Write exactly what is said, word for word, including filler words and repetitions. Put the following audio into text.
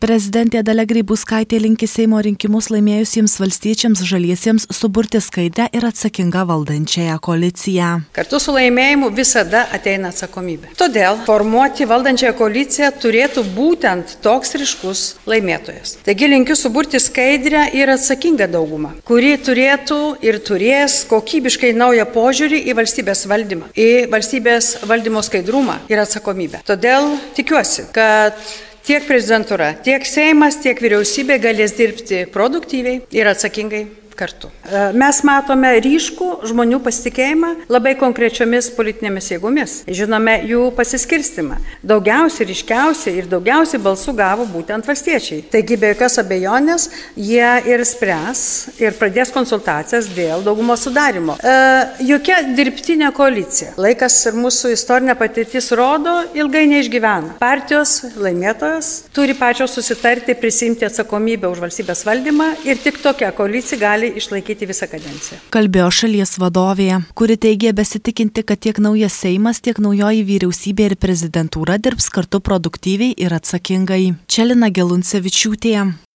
Prezidentė Dalia Grybauskaitė linki Seimo rinkimus laimėjusiems valstiečiams žaliesiems suburti skaidrią ir atsakingą valdančiąją koaliciją. Kartu su laimėjimu visada ateina atsakomybė. Todėl formuoti valdančiąją koaliciją turėtų būtent toks ryškus laimėtojas. Taigi linkiu suburti skaidrią ir atsakingą daugumą, kuri turėtų ir turės kokybiškai naują požiūrį į valstybės valdymą, į valstybės valdymo skaidrumą ir atsakomybę. Todėl tikiuosi, kad tiek prezidentūra, tiek Seimas, tiek vyriausybė galės dirbti produktyviai ir atsakingai kartu. Mes matome ryškų žmonių pasitikėjimą labai konkrečiomis politinėmis jėgomis. Žinome jų pasiskirstimą. Daugiausiai, ryškiausiai ir daugiausiai balsų gavo būtent valstiečiai. Taigi be jokios abejonės jie ir spręs ir pradės konsultacijas dėl daugumos sudarimo. E, jokia dirbtinė koalicija. Laikas ir mūsų istorinė patirtis rodo, ilgai neišgyvena. Partijos laimėtojos turi pačios susitarti, prisimti atsakomybę už valstybės valdymą ir tik tokia koalicija gali išlaikyti visą kadenciją. Kalbėjo šalies vadovė, kuri teigė besitikinti, kad tiek naujas Seimas, tiek naujoji vyriausybė ir prezidentūra dirbs kartu produktyviai ir atsakingai. Čia Lina Geluncevičiūtė.